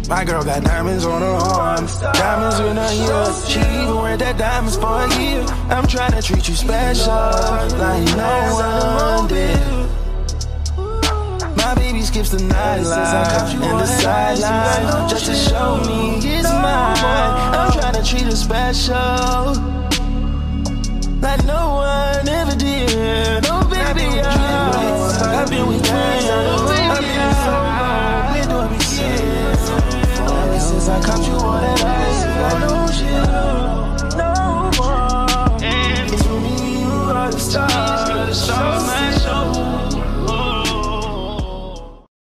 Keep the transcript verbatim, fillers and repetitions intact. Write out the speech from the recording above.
My girl got diamonds on her arms, diamonds in her ears. She even wear that diamonds for a year. I'm trying to treat you special, like no one did. My baby skips the nightline and the sideline just to show me it's mine. I'm trying to treat her special, like no one ever did. No baby, I've been with friends, I've been so long. Where do I begin? Ever since I caught you on that ice, I know you no more. And to me, you are the star.